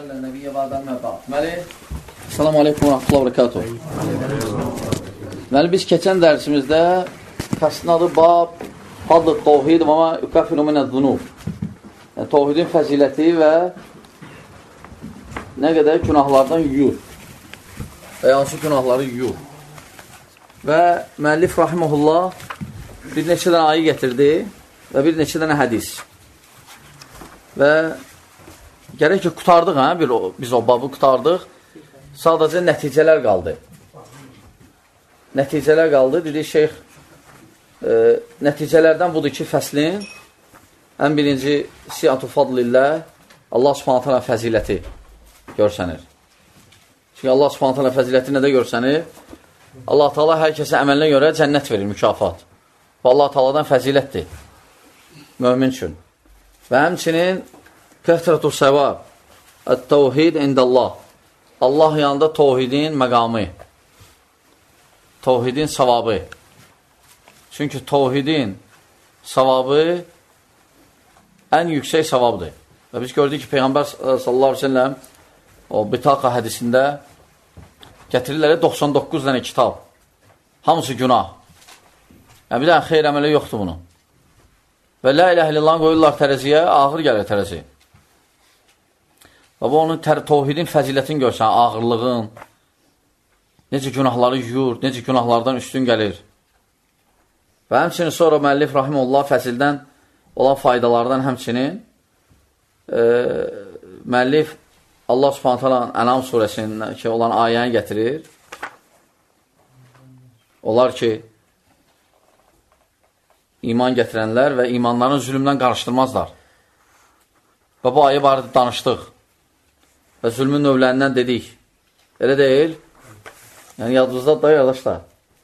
Ərsələ nəbiyyə vədən məbad. Deməli, Assalamu aleykum və rahmetullah və barakatuh. Deməli, biz keçən dərsimizdə fəslin adı Bab Fadl Tavhid və ma yukaffiru minəz-zunub. Yəni, Tavhidin fəziləti və nə qədər günahlardan yuyur və hansı günahları yuyur. Və müəllif rahimehullah bir neçə dənə ayə gətirdi və bir neçə dənə hədis. Və gərək ki, qutardıq, biz o babı qutardıq. Sadəcə nəticələr qaldı. Nəticələr qaldı. Dedi şeyx, nəticələrdən budur ki, fəslin ən birinci siyatu fadlillah, Allah subhanət hələ fəziləti görsənir. Çünki Allah subhanət hələ fəziləti nədə görsənir? Allah Teala hər kəsə əməlinə görə cənnət verir, mükafat. Və Allah Teala'dan fəzilətdir mömin üçün. Və həmçinin kəthrətu səvab, ət-təvhid indəllah. Allah yanında təvhidin məqamı, təvhidin savabı. Çünki təvhidin savabı ən yüksək savabdır. Və biz gördük ki, Peyğəmbər sallallahu aleyhi ve sellem o Bitaqa hədisində gətirirlər 99 dənə kitab. Hamısı günah. Yəni, bir dənə xeyr əməli yoxdur bunun. Və la ilahe illallah qoyurlar tərəziyə, ağır gəlir tərəzi. Və bu, onun təvhidin fəzilətini görsən, ağırlığın, necə günahları yuyur, necə günahlardan üstün gəlir. Və həmçinin sonra müəllif rahimehullah fəsildən olan faydalardan həmçinin müəllif Allah subhanət hələ Ənam surəsindəki olan ayəni gətirir. Onlar ki, iman gətirənlər və imanların zülmdən qarışdırmazlar. Və bu ayı barədə danışdıq. Və zülmün növlərindən dedik. Elə deyil. Yəni, yadınızda da yadaşlar.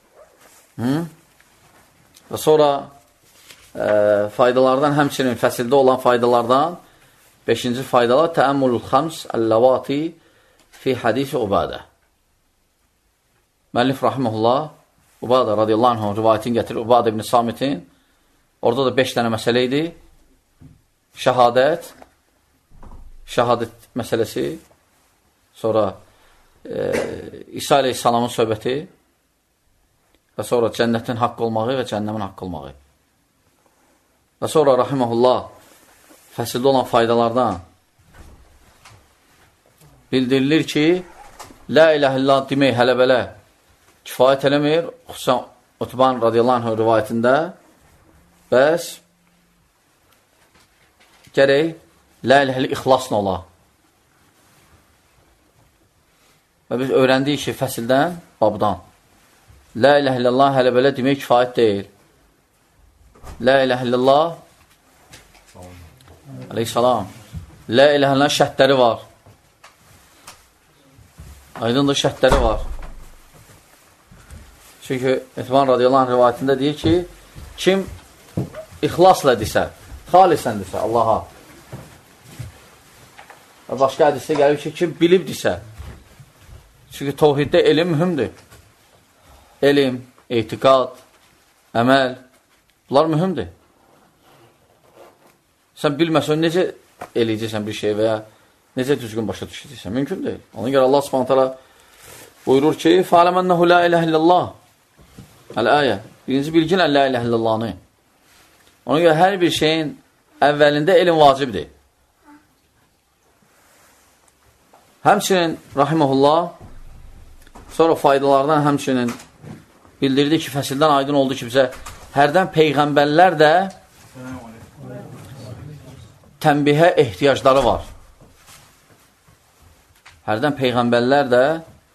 Və sonra faydalardan, həmçinin fəsildə olan faydalardan 5-ci faydalar təəmmülül xams əlləvati fi hadisi Ubadə. Müəllif rahimehullah Ubadə radiyallahu anh rivayətini gətirir, Ubadə ibn Samitin. Orada da 5 dənə məsələ idi. Şəhadət məsələsi, sonra İsa aleyhissalamın söhbəti və sonra cənnətin haqq olmağı və cəhənnəmin haqq olmağı. Və sonra rahimehullah fəsildə olan faydalardan bildirilir ki, la ilahe illallah demək hələ-bələ kifayət eləmir, xüsusən Utban radiyallahu anh rivayətində. Bəs gərək la ilahe ixlasla ola. Və biz öyrəndik ki, fəsildən, babdan la ilahe illallah hələ-bələ demək kifayət deyil. La ilahe illallah aleyhissalam. La ilahe illallah şərtləri var. Aydındır, şərtləri var. Çünki Etman radiyallahu anh rivayətində deyir ki, kim ixlasla desə, xalisən desə Allaha. Və başqa hədisdə gəlir ki, kim bilib desə. Çünki təvhiddə elm mühümdür. Elm, etiqad, əməl, bunlar mühümdür. Sən bilməsən, necə eləyəcəksən bir şey və ya necə düzgün başa düşəcəksən? Mümkün deyil. Ona görə Allah subhanət hələ buyurur ki, fəaləmənnəhu la ilahe illallah. Əl-əyə. Birinci bilgin la ilahe illallahını. Ona görə hər bir şeyin əvvəlində elm vacibdir. Həmçinin, rahiməhullah, sonra faydalardan həmçinin bildirdi ki, fəsildən aydın oldu ki, bizə hərdən peyğəmbərlər də tənbihə ehtiyacları var. Hərdən peyğəmbərlər də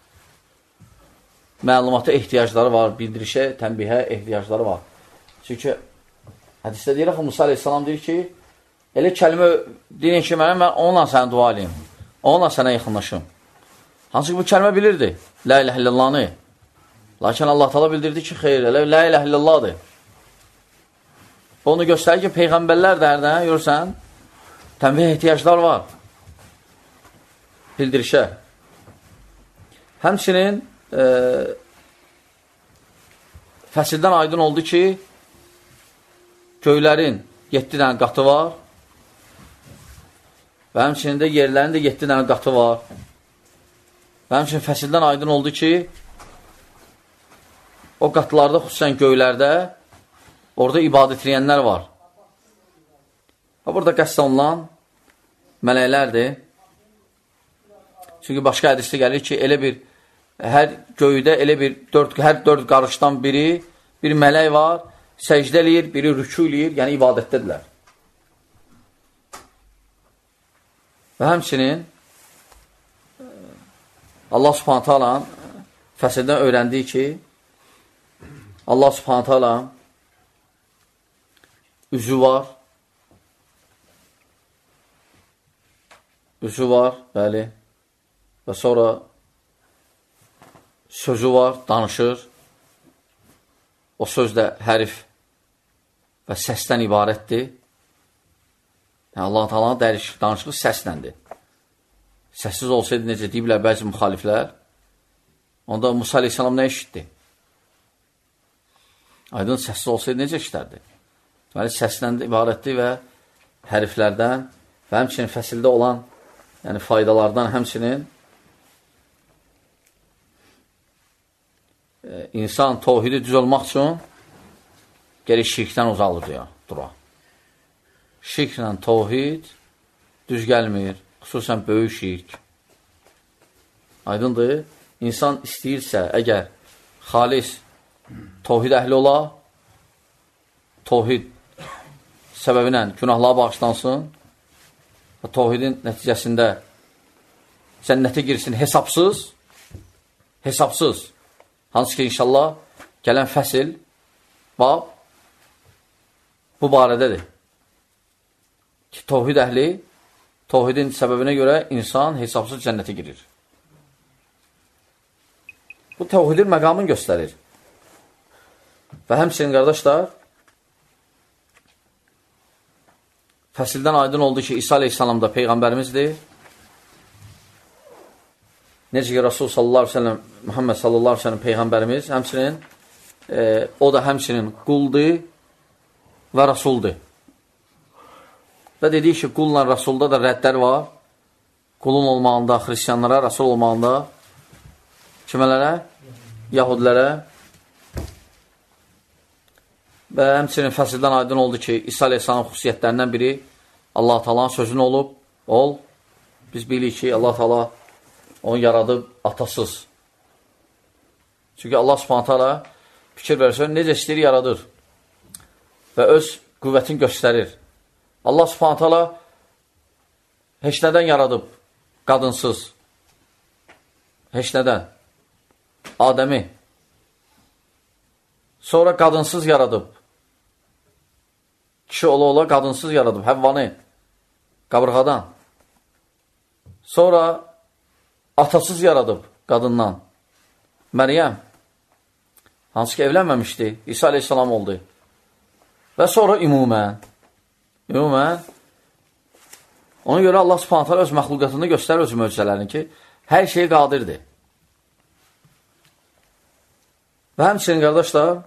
məlumata ehtiyacları var, bildirişə, tənbihə ehtiyacları var. Çünki hədisdə deyir, Musa aleyhissalam deyir ki, elə kəlmə deyin ki, mən onunla sənə dua edeyim, onunla sənə yaxınlaşım. Hansı ki, bu kəlmə bilirdi, la ilahe illallahını. Lakin Allah Teala bildirdi ki, xeyr, la ilahe illallahdır. Onu göstərir ki, peyğəmbərlər də hərdən, görürsən, tənbihə ehtiyaclar var. Bildirişə. Həmçinin fəsildən aydın oldu ki, göylərin 7 dənə qatı var və həmçinin də yerlərinin də 7 dənə qatı var. Və həmçinin fəsildən aydın oldu ki, o qatlarda, xüsusən göylərdə, orada ibadət edənlər var. Və burada qəsd olunan mələklərdir. Çünki başqa hədisdə gəlir ki, elə bir, hər göydə elə bir, hər 4 qarışdan biri, bir mələk var, səcdə eləyir, biri rükû eləyir, yəni ibadətdədirlər. Və həmçinin Allah Subhanahu taala fəsildən öyrəndiyi ki, Allah Subhanahu taala üzü var, bəli, və sonra sözü var, danışır. O söz də hərif və səsdən ibarətdir. Yəni, Allah-u Teala'nın danışığı səsləndir. Səssiz olsaydı, necə deyiblər bəzi müxaliflər, onda Musa aleyhissalam nə eşitdi? Aydın səssiz olsaydı, necə işlərdi? Deməli, səsdən ibarətdir və hərflərdən və həmçinin fəsildə olan faydalardan həmçinin insan təvhidi düz olmaq üçün gərək şirkdən uzaqdır dura. Şirklə təvhid düz gəlmir, xüsusən böyük şirk. Aydındır, insan istəyirsə, əgər xalis təvhid əhli ola, təvhid səbəbinə günahlara bağışlansın və təvhidin nəticəsində cənnətə girsin hesabsız, hansı ki, inşallah, gələn fəsil, bab, bu barədədir. Ki, təvhid əhli, təvhidin səbəbinə görə insan hesabsız cənnətə girir. Bu, təvhidin məqamını göstərir. Və həmçinin, qardaşlar, fəsildən aydın oldu ki, İsa aleyhissalam da Peyğəmbərimizdir. Necə ki, Rasul sallallahu aleyhi ve sellem, Muhammed sallallahu aleyhi ve sellem Peyğəmbərimiz, həmçinin, o da həmçinin quldur və Rasuldur. Və dedik ki, qulla Rasulda da rəddlər var. Qulun olmağında, xristiyanlara, Rasul olmağında, kimələrə? Yahudilərə. Və həmçinin fəsildən aydın oldu ki, İsa aleyhissalamın xüsusiyyətlərindən biri Allah-u Teala'nın sözünü ol. Biz bilirik ki, Allah-u Teala onu yaradıb atasız. Çünki Allah Subhanahu taala fikir versə, necə istəyir yaradır və öz qüvvətini göstərir. Allah Subhanahu taala heç nədən yaradıb qadınsız. Heç nədən. Adəmi. Sonra qadınsız yaradıb. Kişi ola qadınsız yaradıb. Həvvanı qabırğadan. Sonra atasız yaradıb qadından. Məryəm, hansı ki evlənməmişdi, İsa aleyhissalam oldu. Və sonra ümumən, ona görə Allah Subhanahu taala öz məxluqatını göstərir, öz möcüzələrini ki, hər şey qadirdir. Və həmçinin, qardaşlar,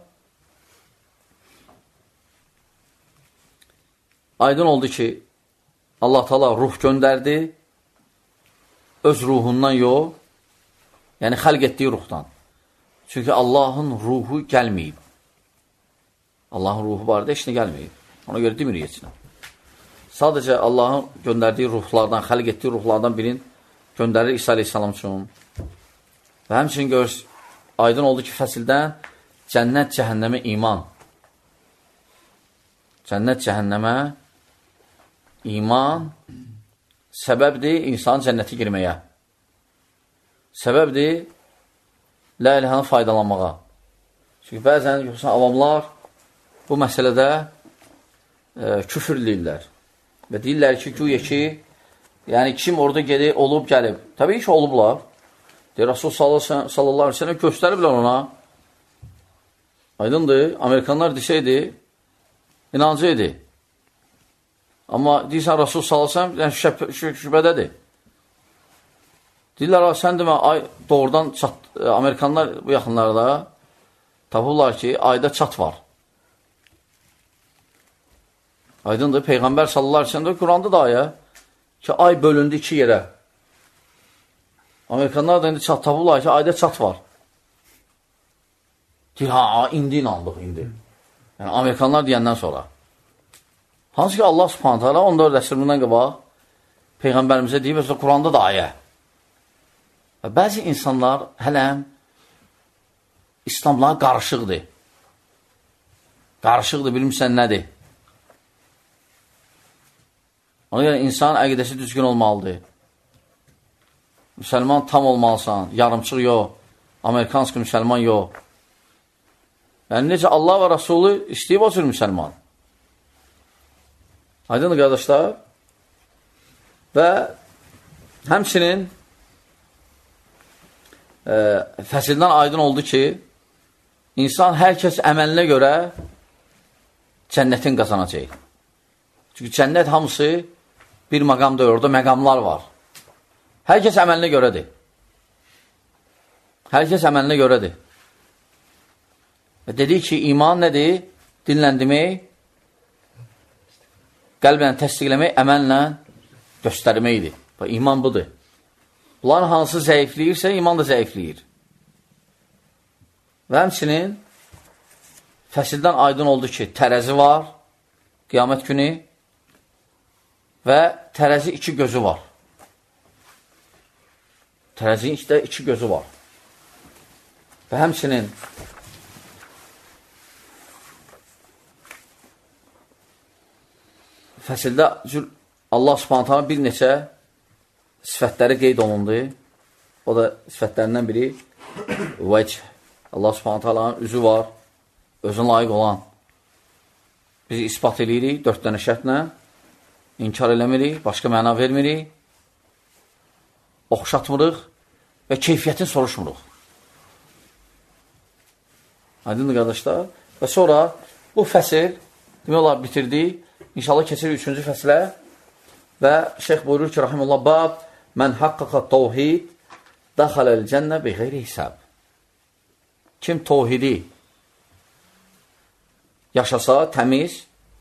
aydın oldu ki, Allah Teala ruh göndərdi, öz ruhundan yox, yəni xəlq etdiyi ruhdan. Çünki Allahın ruhu gəlməyib. Allahın ruhu barədə heç nə gəlməyib. Ona görə demirik heç nə. Sadəcə Allahın göndərdiyi ruhlardan, xəlq etdiyi ruhlardan birini göndərir İsa aleyhissalam üçün. Və həmçinin görürsünüz, aydın oldu ki, fəsildən cənnət cəhənnəmə iman. Cənnət cəhənnəmə iman səbəbdir insanın cənnətə girməyə. Səbəbdir la ilahəni faydalanmağa. Çünki bəzən avamlar bu məsələdə küfür deyirlər. Və deyirlər ki, güya ki, yəni kim orada gedib, olub, gəlib. Təbii ki, olublar. Rasul sallallahu aleyhi ve sellem göstəriblər ona. Aydındır, Amerikanlar desəydi, inancı idi. Amma deyirsən, Rasul sallallahu aleyhi ve sellem şübhədədir. Deyirlər, sən demə, doğrudan Amerikanlar bu yaxınlarda tapırlar ki, ayda çat var. Aydındır, Peyğəmbər sallallahu aleyhi ve sellem Quranda da ayə, ki, ay bölündü 2 yerə. Amerikanlar da indi çat tapırlar ki, ayda çat var. Deyir, ha, indi inandıq, indi. Yəni, Amerikanlar deyəndən sonra. Hansı ki, Allah subhanətə alə 14 əsrindən qabaq Peyğəmbərimizə deyib, və Quranda da ayə. Və bəzi insanlar hələm İslamlar qarışıqdır. Qarışıqdır, bilmirsən nədir? Ona görə insan əqidəsi düzgün olmalıdır. Müsəlman tam olmalısan, yarımçıq yox, Amerikanski müsəlman yox. Yəni, necə Allah və Rasulü istəyib o cür müsəlman. Aydındır, qardaşlar. Və həmçinin fəsildən aydın oldu ki, insan hər kəs əməlinə görə cənnətin qazanacaq. Çünki cənnət hamısı bir məqamda, orada məqamlar var. Hər kəs əməlinə görədir. Hər kəs əməlinə görədir. Və dedik ki, iman nədir? Dinləndirmək, qəlblə təsdiqləmək, əməllə göstərməkdir. Və iman budur. Bunların hansı zəifləyirsə, iman da zəifləyir. Və həmçinin fəsildən aydın oldu ki, tərəzi var, qiyamət günü və tərəzi 2 gözü var. Tərəzinin içdə 2 gözü var. Və həmçinin fəsildə Allah subhanətə bir neçə sifətləri qeyd olundu. O da sifətlərindən biri vəcih. Allah subhanətə üzü var, özün layiq olan. Biz ispat edirik 4 dənə şərtlə, inkar eləmirik, başqa məna vermirik, oxşatmırıq və keyfiyyətini soruşmuruq. Aydındır, qardaşlar. Və sonra bu fəsil, demək olar, bitirdik. İnşallah keçirik 3-cü fəsilə və şeyx buyurur ki, rahimullah, bab, mən haqqaqa tavhid daxaləl cənnə bi qeyri hesab. Kim tavhidi yaşasa, təmiz,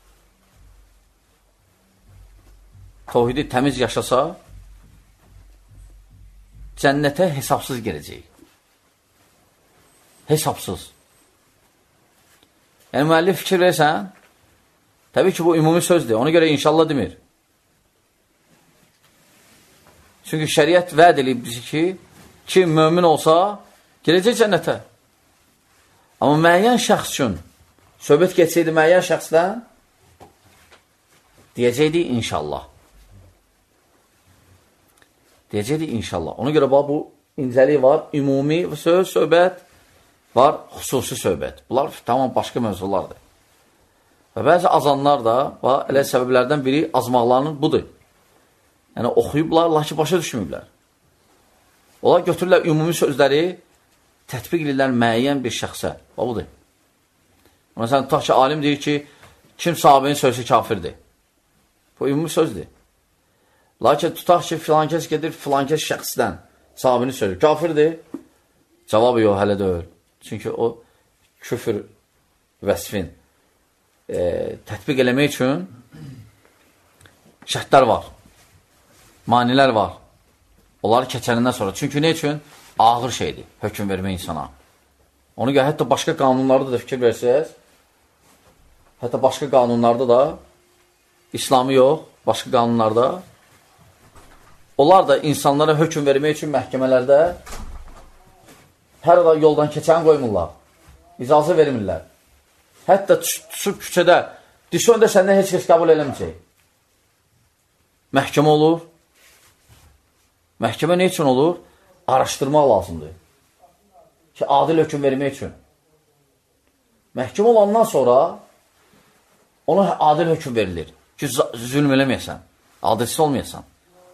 tavhidi təmiz yaşasa, cənnətə hesabsız gələcək. Hesabsız. Yəni, müəllif fikir versən, təbii ki, bu ümumi sözdür. Ona görə inşallah demir. Çünki şəriət vəd edib bizi ki, kim mömin olsa, gələcək cənnətə. Amma müəyyən şəxs üçün söhbət geçsəydi müəyyən şəxsdən, deyəcəkdi inşallah. Deyəcəkdi inşallah. Ona görə bu incəlik var, ümumi söhbət var, xüsusi söhbət. Bunlar tamam başqa mövzulardır. Və bəzi azanlar da, elə səbəblərdən biri azmaqlarının budur. Yəni, oxuyublar, lakin başa düşməyiblər. Onlar götürürlər ümumi sözləri, tətbiq edirlər müəyyən bir şəxsə. Budur. Məsələn, tutaq ki, alim deyir ki, kim sahabenin sözü kafirdir. Bu ümumi sözdür. Lakin tutaq ki, filan kəs gedir, filan kəs şəxsdən sahabenin sözü kafirdir. Cavabı yox, hələ deyil. Çünki o küfür vəsfin tətbiq eləmək üçün şərtlər var, manilər var. Onları keçənindən sonra. Çünki nə üçün? Ağır şeydir, hökm vermək insana. Onu görə, hətta başqa qanunlarda da fikir versəz, hətta başqa qanunlarda da, İslamı yox, başqa qanunlarda, onlar da insanlara hökm vermək üçün məhkəmələrdə hər ada yoldan keçəni qoymurlar, icazə vermirlər. Hətta düşüb küçədə, düşün də səndən heç kəs qəbul eləməyəcək. Məhkəmə olur. Məhkəmə nə üçün olur? Araşdırmaq lazımdır. Ki, adil hökm vermək üçün. Məhkəmə olandan sonra ona adil hökm verilir. Ki, zülm eləməyəsən, adilsiz olmayasan.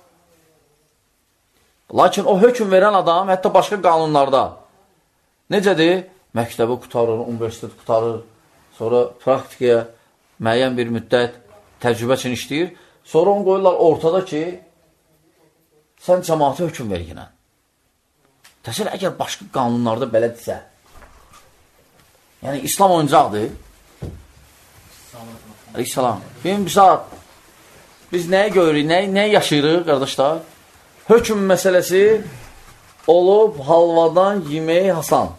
Lakin o hökm verən adam, hətta başqa qanunlarda necədir? Məktəbi qutarır, universitet qutarır, sonra praktikaya müəyyən bir müddət təcrübə üçün işləyir. Sonra onu qoyurlar ortada ki, sən cəmaata hökm ver yenə. Təsəl, əgər başqa qanunlarda belədirsə, yəni İslam oyuncaqdır. Aleyhisselam. Bir saat biz nəyə görürük, nəyə yaşayırıq, qardaşlar? Hökm məsələsi olub halvadan yemək hasan.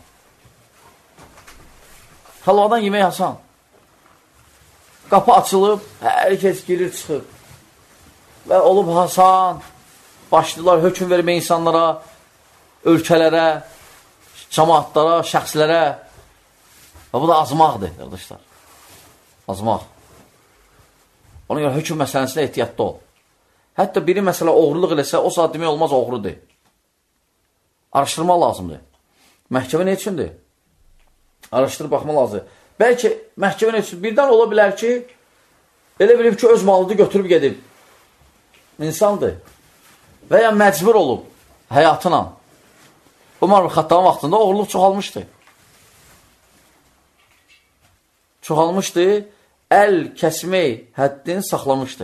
Halvadan yemək hasan. Qapı açılıb, hər kəs girir, çıxır. Və olub hasan, başlayırlar hökm vermək insanlara, ölkələrə, cəmaatlara, şəxslərə. Və bu da azmaqdır, qardaşlar. Azmaq. Ona görə hökm məsələsində ehtiyatda ol. Hətta biri məsələ oğurluq eləsə, o saat demək olmaz, oğrudur. Araşdırma lazımdır. Məhkəmə nə üçündür? Araşdırıb baxma lazımdır. Bəlkə məhkəmə nə üçün? Birdən ola bilər ki, elə bilib ki, öz malıdır götürüb gedib. İnsandır. Və ya məcbur olub həyatına. Umar ibn Xattabın vaxtında oğurluq çoxalmışdı. Çoxalmışdı, əl kəsmək həddini saxlamışdı.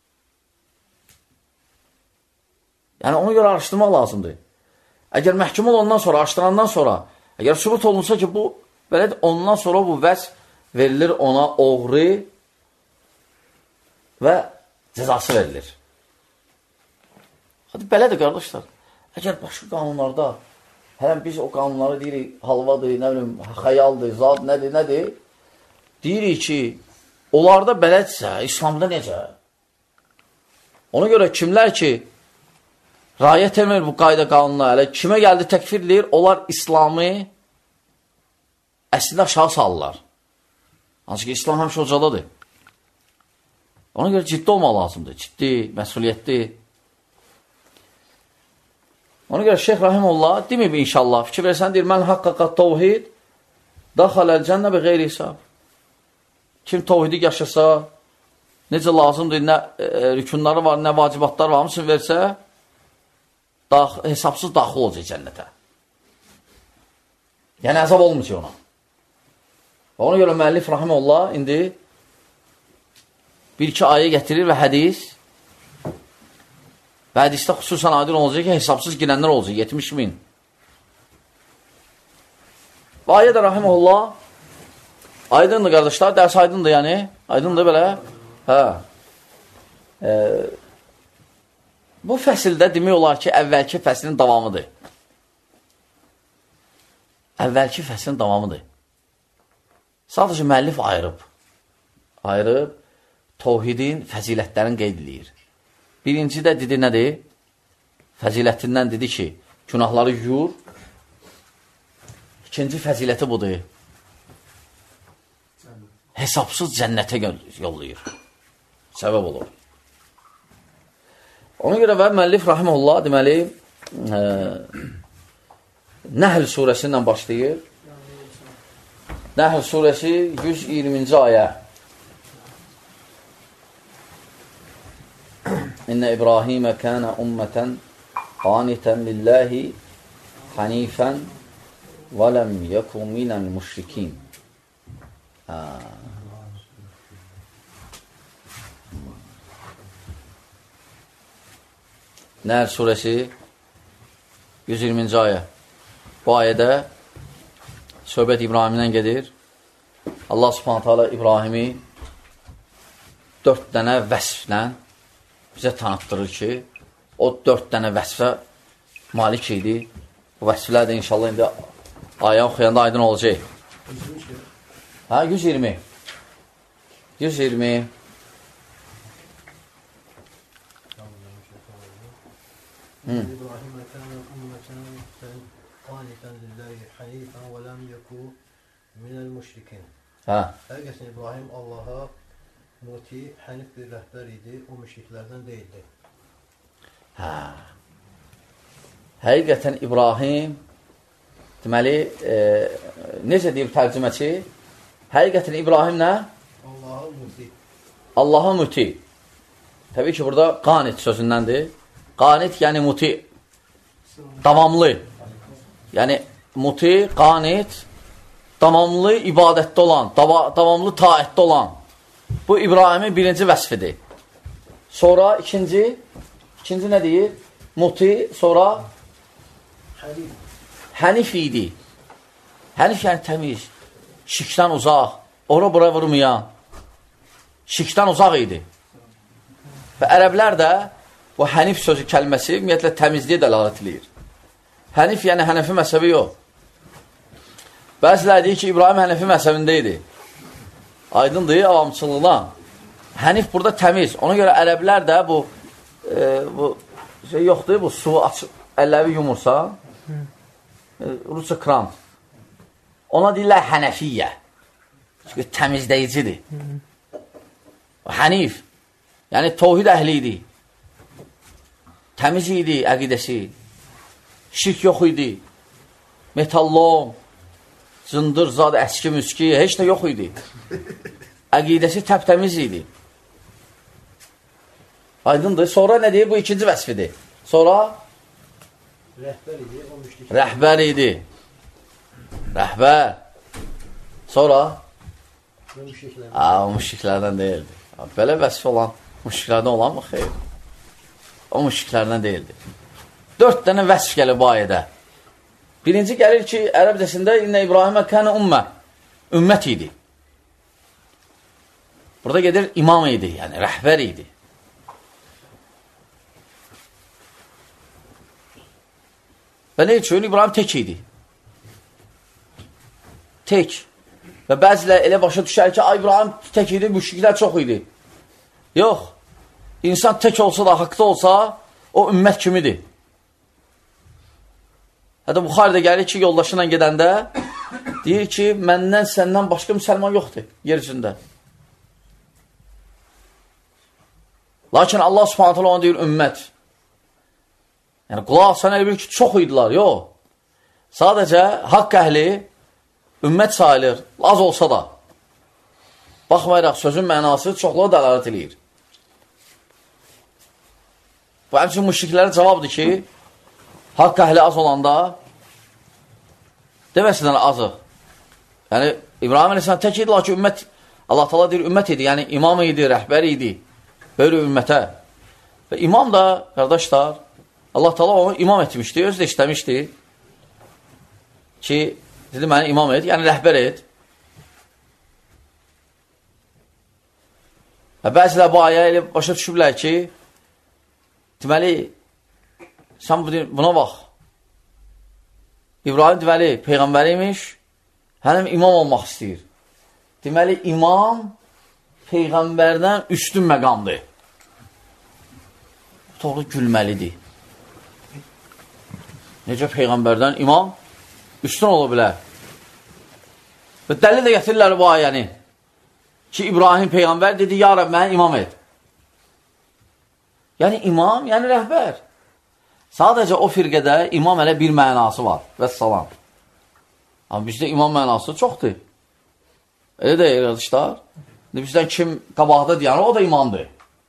Yəni, ona görə araşdırmaq lazımdır. Əgər məhkum olandan sonra, araşdırandan sonra, əgər sübut olunsa ki, bu, belədir, ondan sonra bu vəsf verilir ona oğru və cəzası verilir. Hadi, belədir, qardaşlar. Əgər başqa qanunlarda, hələm biz o qanunları deyirik, halvadır, nə bilim, xəyaldır, zad, nədir? Deyirik ki, onlarda belədirsə, İslamda necə? Ona görə kimlər ki, rayət etmir bu qayda qanunlar, elə kimə gəldi təkfir edir, onlar İslamı əslində aşağı salırlar. Hansı ki, İslam həmişə ocadadır. Ona görə ciddi olmaq lazımdır, ciddi, məsuliyyətli. Ona görə Şeyx Rahimullah deməyib inşallah, fikir versən deyir, mən haqqaqa tavhid daxaləl cənnə bi qeyri hesab. Kim tavhidi yaşasa, necə lazımdır, nə rükunları var, nə vacibatlar var, hamısını versə, hesabsız daxil olacaq cənnətə. Yəni, əzab olmayacaq ona. Ona görə müəllif Rahimullah indi bir-iki ayə gətirir və hədis və hədisdə xüsusən aydın olacaq ki, hesabsız girənlər olacaq, 70.000. Və ayə də Rahimullah aydındır, qardaşlar, dərs aydındır, yəni, aydındır belə. Bu fəsildə demək olar ki, əvvəlki fəslin davamıdır. Əvvəlki fəslin davamıdır. Sadəcə müəllif ayırıb, tövhidin fəzilətlərini qeyd edir. Birinci də dedi nədir? Fəzilətindən dedi ki, günahları yuyur. İkinci fəziləti budur. Hesabsız cənnətə yollayır. Səbəb olur. Ona görə və müəllif Rahimullah deməli Nəhl surəsindən başlayır. Nəhl surəsi 120-ci ayə. İnnə İbrahimə kənə ümmətən qanitən lillahi hanifən və ləm yəkun minəl müşrikin. Nəhl surəsi 120-ci ayə. Bu ayədə söhbət İbrahimdən gedir. Allah subhanət hala İbrahimi 4 dənə vəsflə bizə tanıtdırır ki, o 4 dənə vəsfə malik idi. Bu vəsflər də inşallah indi ayə oxuyanda aydın olacaq. 120. 120. İbrahimə kənə ümmətən qanitən lillahi hanifən və ləm yəkun minəl müşrikin. Həqiqətən İbrahim Allaha muti, hənif bir rəhbər idi, o müşriklərdən deyildi. Həqiqətən İbrahim, deməli, necə deyib tərcüməçi? Həqiqətən İbrahim nə? Allaha muti. Allaha muti. Təbii ki, burada qanit sözündəndir. Qanit, yəni muti, davamlı. Yəni, muti, qanit, davamlı ibadətdə olan, davamlı taətdə olan. Bu, İbrahimin birinci vəsfidir. Sonra ikinci nə deyir? Muti, sonra hənif idi. Hənif yəni təmiz, şirkdən uzaq, ora-bura vurmayan, şirkdən uzaq idi. Və ərəblər də bu hənif sözü kəlməsi ümumiyyətlə təmizliyə dəlalət edir. Hənif yəni Hənəfi məzhəbi yox. Bəziləri deyir ki, İbrahim Hənəfi məzhəbində idi. Aydındır, avamçılığına. Hənif burada təmiz. Ona görə ərəblər də bu şey yoxdur, bu su açıq, əlləvi yumursa, Rusça krant. Ona deyirlər Hənəfiyyə. Çünki təmizləyicidir. Hənif, yəni tohid əhli idi. Təmiz idi əqidəsi. Şirk yox idi. Metallom, zındır, zad, əski, müski, heç nə yox idi. Əqidəsi təptəmiz idi. Aydındır. Sonra nə deyir? Bu ikinci vəsfidir. Sonra rəhbər idi. Rəhbər. Sonra o müşriklərdən deyildi. Belə vəsf olan müşriklərdən olan mı? Xeyr. O müşriklərdən deyildi. 4 dənə vəsf gəlir bu ayədə. Birinci gəlir ki, ərəbcəsində İnnə İbrahimə kənə ümmə. Ümmət idi. Burada gedir imam idi, yəni rəhbər idi. Və nə üçün? İbrahim tək idi. Tək. Və bəzilər elə başa düşər ki, İbrahim tək idi, müşriklər çox idi. Yox. İnsan tək olsa da, haqda olsa, o ümmət kimidir. Hətta Buxaridə gəlir ki, yoldaşıyla gedəndə deyir ki, məndən, səndən başqa müsəlman yoxdur yer üzündə. Lakin Allah subhanətələ ona deyir, ümmət. Yəni, qulaq sən elə bir ki, çox idilər, yox. Sadəcə, haqq əhli ümmət sayılır, az olsa da. Baxmayaraq, sözün mənası çoxluğa dəlalət edir. Bu, həmçin müşriklərə cavabdır ki, haqq əhli az olanda deməsinlər azıq. Yəni, İbrahim Aleyhisselam tək idi, lakin ümmət, Allah Teala deyir, ümmət idi, yəni imam idi, rəhbər idi, böyle ümmətə. Və imam da, qardaşlar, Allah Teala onu imam etmişdi, özü də işləmişdi ki, dedi, məni imam et, yəni rəhbər et. Və bəzilər bu ayə elə başa düşüblər ki, deməli, sən buna bax, İbrahim deməli, peyğəmbər imiş, həm imam olmaq istəyir. Deməli, imam peyğəmbərdən üstün məqamdır. Doğru gülməlidir. Necə peyğəmbərdən imam üstün ola bilər. Və dəlil də gətirirlər bu ayəni. Ki, İbrahim peyğəmbər dedi, ya Rəbb, mənə imam et. Yəni imam, yəni rəhbər. Sadəcə o firqədə imam hələ bir mənası var. Vəssalam. Amma bizdə imam mənası çoxdur. Elə də qardaşlar. Bizdən kim qabaqda deyən, o da imamdır.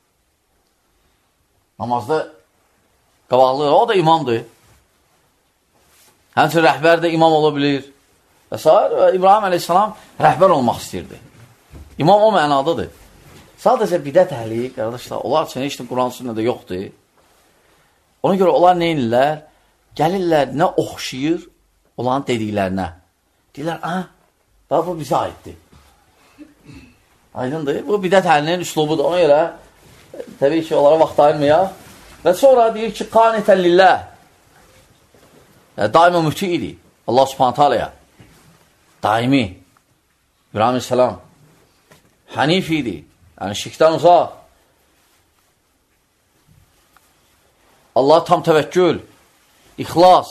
Namazda qabaqlı, o da imamdır. Həmçin rəhbər də imam ola bilir. Və s. İbrahim əleyhissalam rəhbər olmaq istəyirdi. İmam o mənadadır. Sadəcə bidət əhli, qardaşlar, onlar üçün heç də Quran sünnədə yoxdur. Ona görə onlar nə inirlər? Gəlirlər, nə oxşayır olan dediklərinə. Deyirlər, bax, bu bizə aiddir. Aydındır. Bu bidət əhlinin üslubudur. Ona görə, təbii ki, onlara vaxt ayırmayaq. Və sonra deyir ki, qanitən lillah. Daima müti idi. Allah subhanətə aləyə. Daimi. İbrahim aleyhissalam. Hənif idi. Yəni, şirkdən uzaq. Allah tam təvəkkül. İxlas.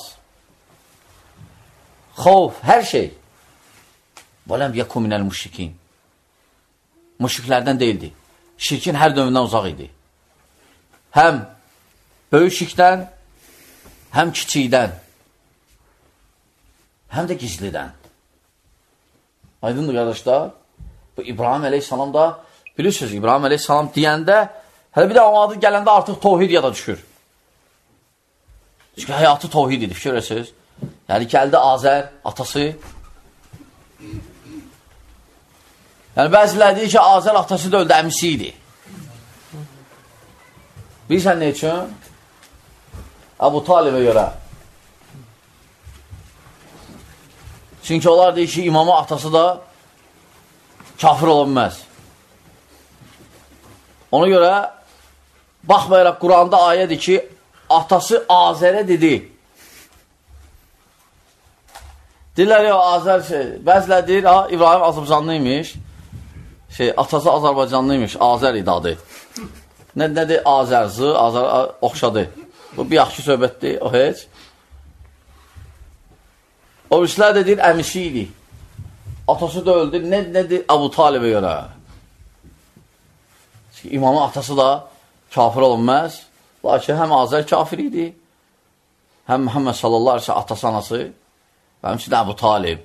Xovf. Hər şey. Və ləm yəkum minəl müşrikin. Müşriklərdən deyildi. Şirkin hər dövründən uzaq idi. Həm böyük şirkdən, həm kiçikdən, həm də gizlidən. Aydındır, qardaşlar. Bu İbrahim əleyhissalam da, bilirsiniz, İbrahim əleyhissalam deyəndə, hələ bir də o adı gələndə artıq tohid yada düşür. Çünki həyatı tohid idi, fikir verirsiniz. Yəni, gəldi Azər, atası. Yəni, bəzilər deyir ki, Azər atası da öldü, əmisi idi. Bilirsən nə üçün? Əbu Talibə görə. Çünki onlar deyir ki, imamı atası da kafir ola bilməz. Ona görə baxmayaraq Quranda ayədir ki, atası Azərə dedi. Deyirlər, Azər bəzilə deyir, İbrahim Azərbaycanlı imiş, atası Azərbaycanlı imiş, Azər idadı. Nədir? Azərzı, oxşadı. Bu bir yaxşı söhbətdir, o heç. O birilər də deyir, əmisi idi. Atası da öldü. Nədir? Əbu Talibə görə. İmamın atası da kafir olunmaz. Lakin həm Azər kafir idi, həm Muhammed sallallahu aleyhi ve sellem atası anası və həmçinin Əbu Talib.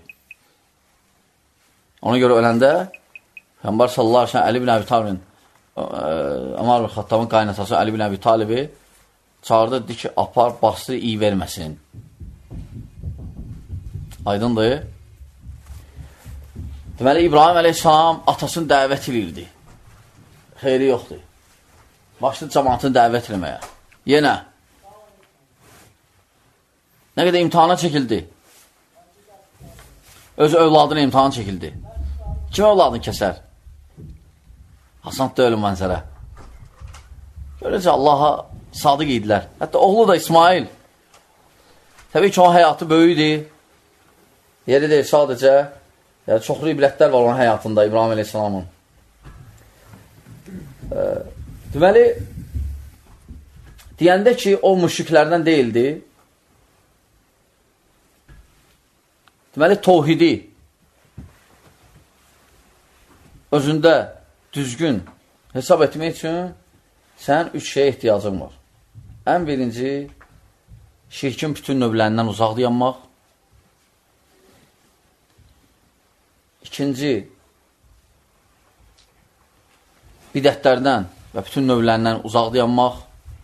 Ona görə öləndə Peyğəmbər sallallahu aleyhi ve sellem Əli bin Əbi Talibin Ömər bin Xattabın qaynatası Əli bin Əbi Talibi çağırdı, dedi ki, apar, bastır, iyi verməsin. Aydındır. Deməli, İbrahim əleyhissalam atasını dəvət edirdi. Xeyri yoxdur. Başladı cəmaatını dəvət etməyə. Yenə. Nə qədər imtihana çəkildi? Öz övladına imtihan çəkildi. Kim övladını kəsər? Hasan da ölüm mənzərə. Görəcə Allaha sadiq idilər. Hətta oğlu da İsmail. Təbii ki, onun həyatı böyüdür. Yeri deyil, sadəcə çoxlu ibrətlər var onun həyatında, İbrahim əleyhissalamın. Deməli, deyəndə ki, o müşriklərdən deyildi. Deməli, tövhidi özündə düzgün hesab etmək üçün sən 3 şeyə ehtiyacın var. Ən birinci, şirkin bütün növlərindən uzaq dayanmaq. İkinci, bidətlərdən və bütün növlərindən uzaq dayanmaq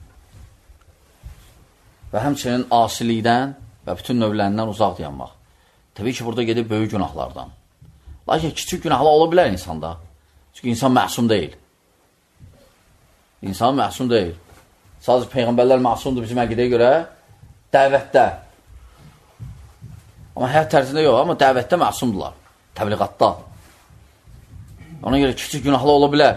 və həmçinin asilikdən və bütün növlərindən uzaq dayanmaq. Təbii ki, burada gedib böyük günahlardan. Lakin kiçik günahlar ola bilər insanda. Çünki insan məsum deyil. İnsan məsum deyil. Sadəcə Peyğəmbərlər məsumdur bizim əqidəyə görə dəvətdə. Amma həyat tərzində yox, amma dəvətdə məsumdurlar. Təbliğatda. Ona görə kiçik günahlar ola bilər.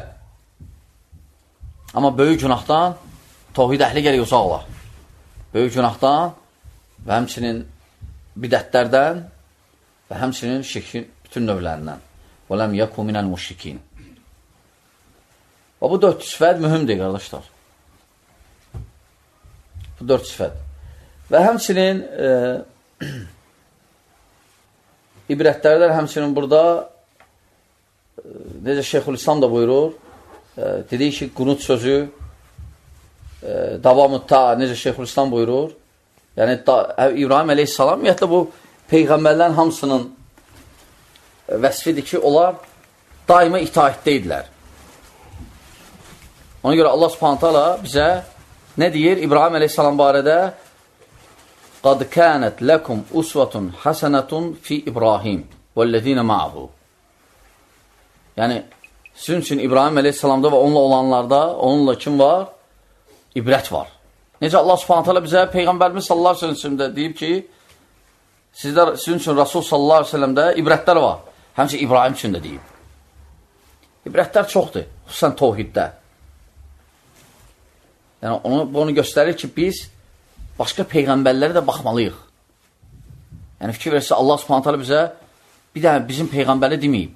Amma böyük günahdan tövhid əhli gərək uzaq olar. Böyük günahdan və həmçinin bidətlərdən və həmçinin şirkin bütün növlərindən. وَلَمْ يَكُوا مِنَ الْمُشْرِكِينَ. Və bu 4 sifət mühümdir, qardaşlar. Bu 4 sifət. Və həmçinin ibrətlərdən həmçinin burada necə Şeyxülislam da buyurur, dedik ki, qunut sözü davamütta, necə Şeyxülislam buyurur, yəni İbrahim əleyhissalam, ümumiyyətlə bu Peyğəmbərlərin hamısının vəsfidir ki, onlar daima itaətdə idilər. Ona görə Allah subhanahu ta'ala bizə nə deyir? İbrahim əleyhissalam barədə قَدْ كَانَتْ لَكُمْ أُسْوَةٌ حَسَنَةٌ فِي إِبْرَاهِيمِ وَالَّذ۪ينَ مَعَهُ. Yəni, sizin üçün İbrahim əleyhissalamda və onunla olanlarda, onunla kim var? İbrət var. Necə Allah subhanahu ta'ala bizə Peyğəmbərimiz sallallahu aleyhi ve sellemdə deyib ki, sizin üçün Rasul sallallahu aleyhi ve sellemdə ibrətlər var. Həmçə İbrahim üçün də deyib. İbrətlər çoxdur, xüsusən tövhiddə. Yəni, bunu göstərir ki, biz başqa peyğəmbərlərə də baxmalıyıq. Yəni, fikir versə, Allah subhanahu ta'ala bizə bir dənə bizim peyğəmbəri deməyib.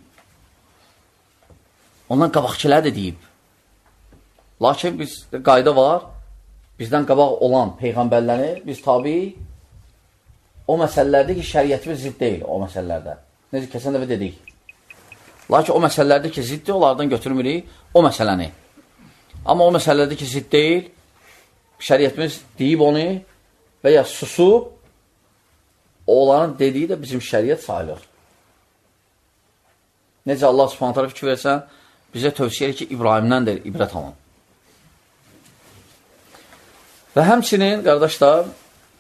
Ondan qabaqçılər də deyib. Lakin bizdə qayda var, bizdən qabaq olan peyğəmbərləri biz tabi o məsələlərdə ki, şəriyyətimiz zidd deyil o məsələlərdə. Necə, kəsən dəfə dedik. Lakin o məsələlərdə ki, ziddir, onlardan götürmürük o məsələni. Amma o məsələlərdə ki, zidd deyil, şəriyyətimiz deyib onu və ya susub, onların dediyi də bizim şəriyyət sayılır. Necə Allah subhanahu ta'ala fikir versən, bizə tövsiyə edir ki, İbrahimdən də ibrət alın. Və həmçinin, qardaşlar,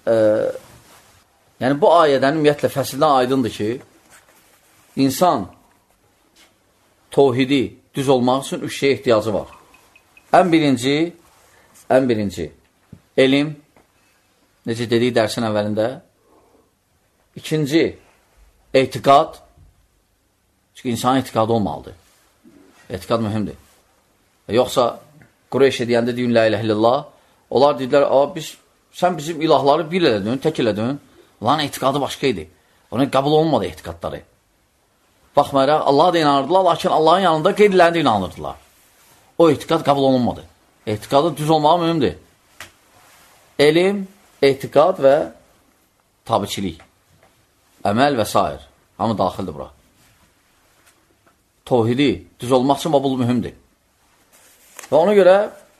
yəni bu ayədən ümumiyyətlə fəsildən aydındır ki, insan tövhidi düz olmaq üçün 3 şeyə ehtiyacı var. Ən birinci, elm, necə dedik dərsin əvvəlində. İkinci, etiqad. Çünki insanın etiqadı olmalıdır. Etiqad mühümdür. Yoxsa Qureyşə deyəndə deyin, la ilə illallah. Onlar dedilər, sən bizim ilahları bir elədin, tək elədin. Onların etiqadı başqa idi. Ona qəbul olmadı etiqadları. Baxmayaraq, Allah'a da inanırdılar, lakin Allah'ın yanında qeyrilərini də inanırdılar. O etiqad qəbul olunmadı. Etiqadı düz olmağı mühümdür. Elm, etiqad və tabiçilik, əməl və s. Hamı daxildir bura. Tohidi düz olmaq üçün bu mühümdür. Və ona görə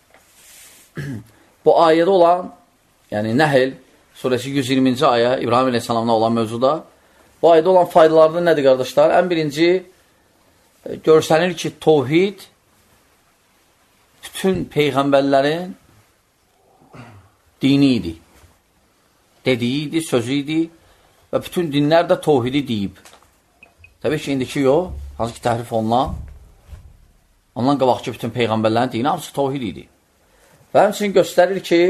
bu ayədə olan, yəni Nəhl surəsi 120-ci ayə, İbrahim əleyhissalamdan olan mövzuda, bu ayədə olan faydalarında nədir, qardaşlar? Ən birinci, görsənir ki, tohid bütün peyğəmbərlərin dini idi. Dediyi idi, sözü idi və bütün dinlər də tohidi deyib. Təbii ki, indiki yox, hansı ki, təhrif olunan, ondan qabaqki bütün peyğəmbərlərin dini hamısı tohid idi. Və həmçinin göstərir ki,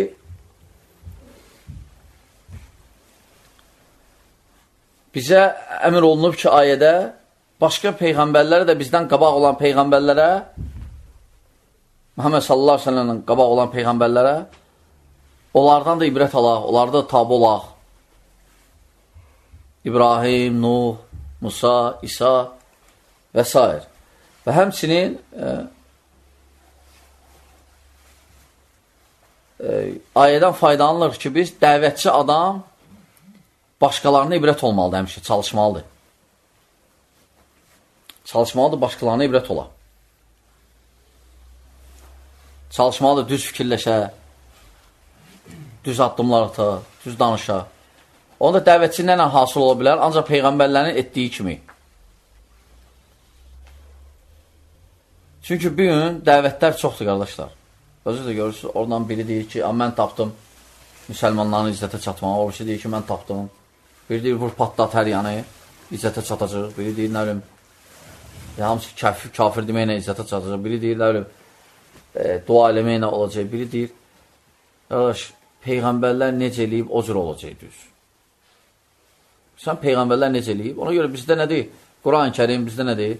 bizə əmr olunub ki, ayədə başqa peyğəmbərlərə də bizdən qabaq olan peyğəmbərlərə, Muhammed sallallahu aleyhi ve sellem'dən qabaq olan peyğəmbərlərə, onlardan da ibrət alaq, onlarda da tabi olaq. İbrahim, Nuh, Musa, İsa və s. Və həmçinin ayədən faydalanılır ki, biz dəvətçi adam başqalarına ibrət olmalıdır həmişə, çalışmalıdır. Çalışmalıdır, başqalarına ibrət ola. Çalışmalıdır, düz fikirləşə, düz addımlar ata, düz danışa. Onda dəvətçi nə hasıl ola bilər? Ancaq peyğəmbərlərin etdiyi kimi. Çünki bir gün dəvətlər çoxdur, qardaşlar. Özü də görürsünüz, oradan biri deyir ki, mən tapdım müsəlmanların izzətə çatmağı. O birisi deyir ki, mən tapdım. Biri deyir, vur patlat hər yanı, izzətə çatacaq. Biri deyir, nə bilim, hamısı kafir deməklə izzətə çatacaq. Biri deyir, nə bilim, dua eləməklə olacaq. Biri deyir, peyğəmbərlər necə eləyib, o cür olacaq, düz. Sən peyğəmbərlər necə eləyib? Ona görə bizdə nədir? Quran-ı Kərim bizdə nədir?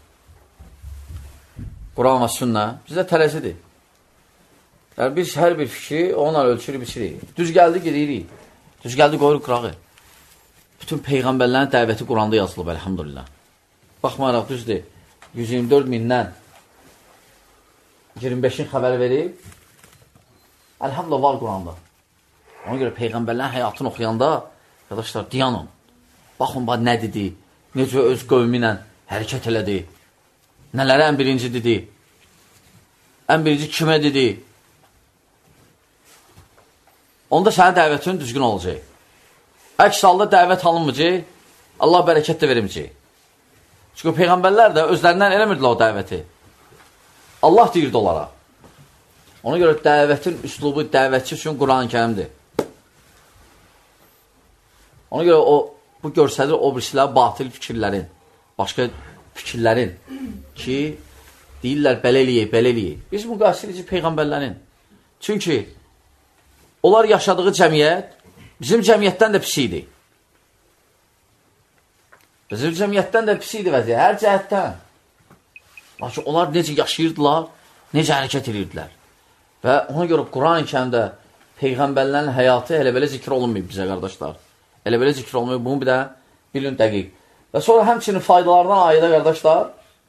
Quran və sünnə bizdə tərəzidir. Yəni, biz hər bir fikri onunla ölçürük, biçirik. Düz gəldi, gedirik. Düz gəldi, qoyuruq qırağı. Bütün peyğəmbərlərin dəvəti Quranda yazılıb, əlhamdülillah. Baxmayaraq, düzdür, 124 mindən 25-in xəbər verib, əlhamdülillah var Quranda. Ona görə peyğəmbərlərin həyatını oxuyanda, arkadaşlar, diyanın. Baxın, nə dedi, necə öz qövmü ilə hərəkət elədi, nələri ən birinci dedi, ən birinci kimə dedi. Onda sənin dəvətin düzgün olacaq. Əks halda dəvət alınmayacaq, Allah bərəkət də verməyəcək. Çünki peyğəmbərlər də özlərindən eləmirdilər o dəvəti. Allah deyirdi onlara. Ona görə dəvətin üslubu dəvətçi üçün Quran-ı Kərimdir. Ona görə bu görsədir o birisilər batil fikirlərin, başqa fikirlərin ki, deyirlər belə eləyək, belə eləyək. Biz müqayisə edici peyğəmbərlərin. Çünki onlar yaşadığı cəmiyyət bizim cəmiyyətdən də pis idi. Bizim cəmiyyətdən də pis idi vəziyyət, hər cəhətdən. Lakin onlar necə yaşayırdılar, necə hərəkət edirdilər. Və ona görə Quran-ı Kərimdə peyğəmbərlərin həyatı elə belə zikr olunmayıb bizə, qardaşlar. Elə belə zikr olmayıb, bunu bir də bilin dəqiq. Və sonra həmçinin faydalardan ayədə, qardaşlar,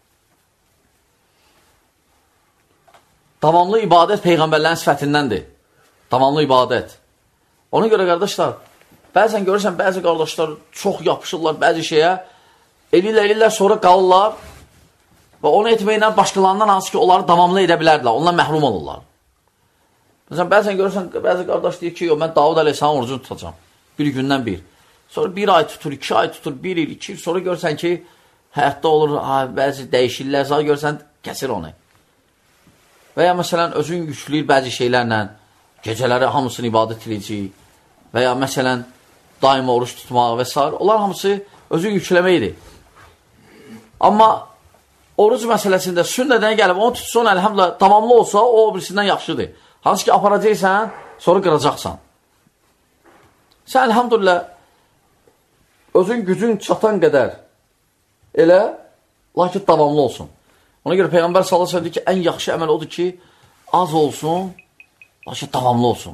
davamlı ibadət peyğəmbərlərin sifətindəndir. Davamlı ibadət. Ona görə, qardaşlar, bəzən görürsən, bəzi qardaşlar çox yapışırlar bəzi şeyə, eləyirlər, sonra qalırlar və onu etməklə başqalarından hansı ki, onları davamlı edə bilərdilər, ondan məhrum olurlar. Məsələn, bəzən görürsən, bəzi qardaş deyir ki, mən Davud əleyhissalamın orucunu tutacam. Bir gündən bir. Sonra bir ay tutur, 2 ay tutur, 1 il, 2 il. Sonra görsən ki, həyatda olur, bəzi dəyişirlər, sonra görsən, kəsir onu. Və ya məsələn, özün yükləyir bəzi şeylərlə, gecələri hamısını ibadət edəcək və ya məsələn, daima oruç tutmaq və s. Onlar hamısı özün yükləməkdir. Amma oruc məsələsində sünnədən gəlib, onu tutsun, əlhamdülillah, tamamlı olsa, o birisindən yaxşıdır. Hansı ki, aparacaqsan, sonra qıracaqsan. Sən əlhamdülillah, özün gücün çatan qədər elə, lakin davamlı olsun. Ona görə Peyğəmbər sallallahu əleyhi və səlləm deyir ki, ən yaxşı əməl odur ki, az olsun, lakin davamlı olsun.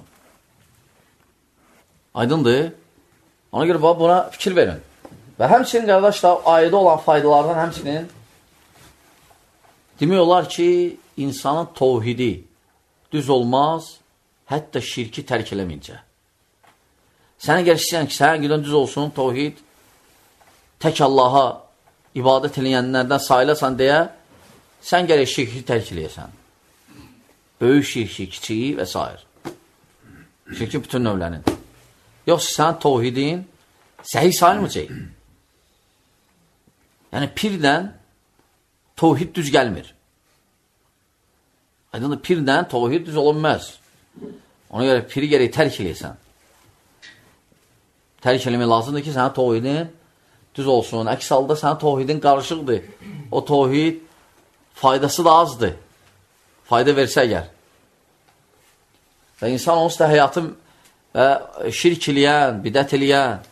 Aydındır. Ona görə buna fikir verin. Və həmçinin, qardaşlar, ayədə olan faydalardan həmçinin demək olar ki, insanın tövhidi düz olmaz, hətta şirki tərk eləməyincə. Sənə gəlir istəyən ki, sənin gündən düz olsun, tövhid, tək Allaha ibadət eləyənlərdən sayılasan deyə, sən gəlir şirki tərk eləyəsən. Böyük şirki, kiçiyi və s. Şirki bütün növlərin. Yoxsa sən tövhidin səhih sayılmayacaq. Yəni, pirdən tövhid düz gəlmir. Aydın da pirdən tövhid düz olunmaz. Ona görə piri gərək tərk eləyəsən. Tərk eləmək lazımdır ki, sənin tövhidin düz olsun. Əks halda sənin tövhidin qarışıqdır. O tövhid faydası da azdır. Fayda versə əgər. Və insan onsuz da həyatı şirk eləyən, bidət eləyən,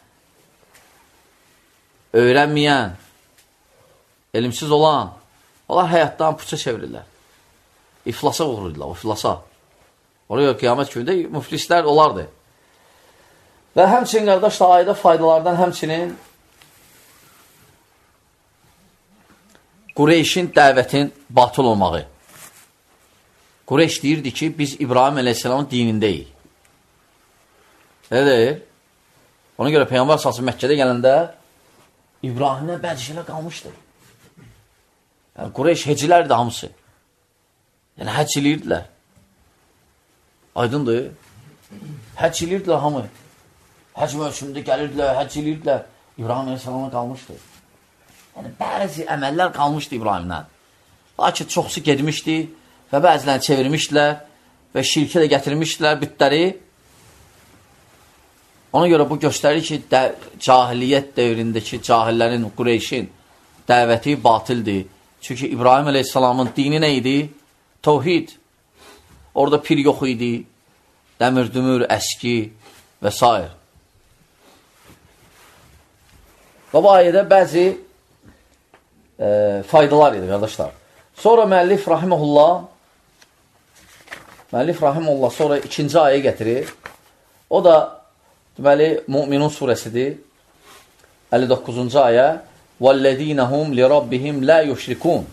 öyrənməyən, elmsiz olan, onlar həyatdan puça çevirirlər. İflasa uğrurlar, o iflasa. Oraya qiyamət günündə müflislər olardı. Və həmçinin, qardaşlar, ayda faydalardan həmçinin Qureyşin dəvətin batıl olmağı. Qureyş deyirdi ki, biz İbrahim əleyhissalamın dinindəyik. Elə deyir. Ona görə Peyğəmbər sallallahu Məkkədə gələndə İbrahimdən bəzi şeylər qalmışdı. Yəni, Qureyş hecilərdi hamısı. Yəni, həcc eləyirdilər. Aydındır. Həcc eləyirdilər hamı. Həcc mövsümündə gəlirdilər, həcc eləyirdilər. İbrahim əleyhissalama qalmışdı. Yəni, bəzi əməllər qalmışdı İbrahimdən. Lakin çoxsu gedmişdi və bəzilərini çevirmişdilər və şirkə də gətirmişdilər bütləri. Ona görə bu göstərir ki, cahiliyyət dövründəki cahillərin, Qureyşin dəvəti batildir. Çünki İbrahim əleyhissalamın dini nə idi? Tövhid. Orada pir yox idi. Dəmir-dümür, əski və s. Və bu ayədə bəzi faydalar idi, qardaşlar. Sonra müəllif rahimehullah sonra ikinci ayə gətirir. O da deməli Müminun surəsidir. 59-cu ayə. وَالَّذ۪ينَهُمْ لِرَبِّهِمْ لَا يُشْرِكُونَ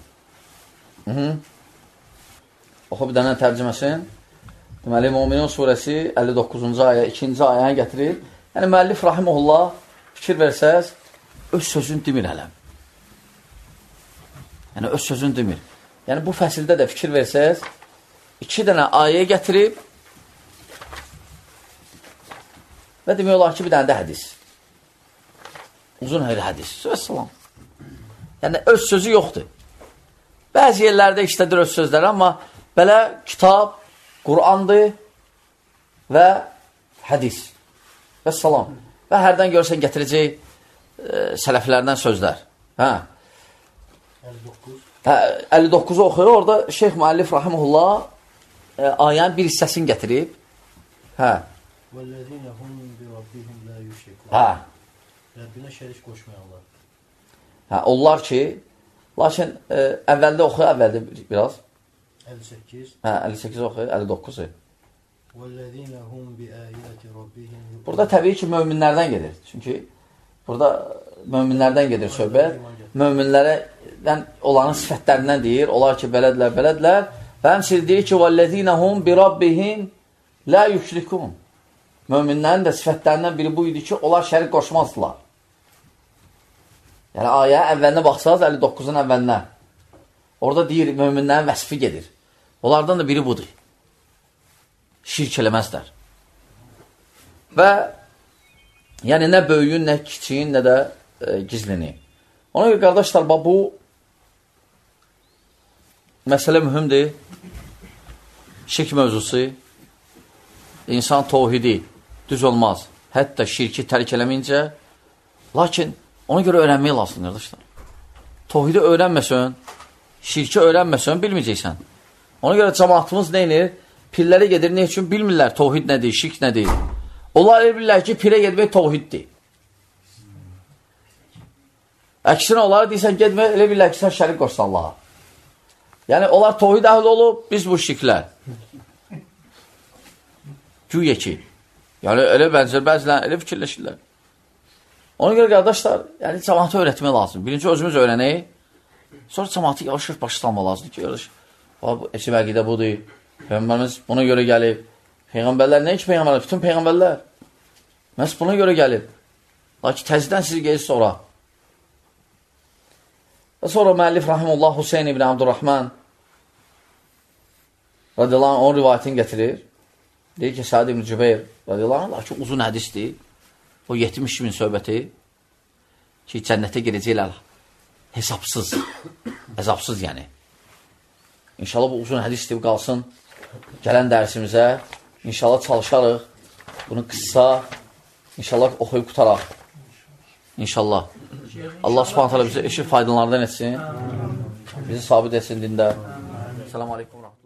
Oxu bir dənə tərcüməsin. Deməli Müminun surəsi 59-cu ayə, ikinci ayəni gətirir. Yəni müəllif rahimehullah fikir versəz, öz sözün demir hələm. Yəni öz sözün demir. Yəni bu fəsildə də fikir versəz, 2 dənə ayə gətirib və demək olar ki, bir dənə də hədis. Uzun hədis. Söz-salam. Yəni öz sözü yoxdur. Bəzi yerlərdə işlədir öz sözləri, amma belə kitab, Qur'andır və hədis. Və salam. Və hərdən görsən gətirəcək sələflərdən sözlər. 59-u oxuyur. Orada Şeyx Müəllif Rahimullah ayənin bir hissəsini gətirib. وَالَّذِينَ هُمْ بِرَبِّهِمْ لَا يُشْرِكُونَ Rəbbinə şərik qoşmayanlar. Onlar ki, lakin əvvəldə oxuyor, əvvəldə biraz. 58. 58 oxuyor, 59. وَالَّذِينَ هُمْ بِآيَاتِ رَبِّهِمْ Burada təbii ki, möminlərdən gedir. Çünki burada möminlərdən gedir söhbət. Möminlərdən olanın sifətlərindən deyir. Onlar ki, belədilər, belədilər. Və həmçinin deyir ki, وَالَّذِينَ هُمْ بِرَبِّهِمْ لَا يُشْرِكُونَ Möminlərin də sifətlərindən biri bu idi ki, onlar şərik qoşmazdılar. Yəni, ayə əvvəlinə baxsanız, 59-un əvvəlinə. Orada deyir, möminlərin vəsifi gedir. Onlardan da biri budur. Şirk eləməzlər. Və yəni, nə böyüyün, nə kiçiyin, nə də gizlini. Ona görə, qardaşlar, bu məsələ mühümdir. Şirk mövzusu, insan tövhidi düz olmaz. Hətta şirki tərk eləməyincə. Lakin ona görə öyrənmək lazım, qardaşlar. Tövhidi öyrənməsən, şirki öyrənməsən, bilməyəcəksən. Ona görə cəmaatımız nə edir? Pirlərə gedir, nə üçün bilmirlər tövhid nədir, şirk nədir. Onlar bilirlər ki, pirə gedmək tövhiddir. Əksinə onlara deyirsən, gedmək, elə bilirlər ki, sən şərik qoşsan Allaha. Yəni, onlar tohid əhli olub, biz bu şirklər. Güya ki. Yəni, elə bənzər, bəzilən, elə fikirləşirlər. Ona görə, qardaşlar, yəni, cəmaatı öyrətmək lazım. Birinci, özümüz öyrənək, sonra cəmaatı yavaş-yavaş başlanma lazımdır ki, yavaş, eşib əqidə budur, Peyğəmbərimiz buna görə gəlib. Peyğəmbərlər, nə ki Peyğəmbərlər? Bütün Peyğəmbərlər məhz buna görə gəlib. Lakin təzdən sizi gəlir sonra. Və sonra müəllif Rahimullah Hüseyin ibn Abdurrahman radiyallahu anh, onun rivayətini gətirir. Deyir ki, Səad ibn Cübeyr radiyallahu anh, lakin uzun hədisdir. O 70 min söhbəti ki, cənnətə girəcəklər hesabsız, əzabsız yəni. İnşallah bu uzun hədisdir, qalsın gələn dərsimizə. İnşallah çalışarıq. Bunu qıssa, inşallah oxuyub qutaraq. İnşallah. Allah subhanət hələ bizə eşit faydalardan etsin. Bizi sabit etsin dində. Selamun aleyküm.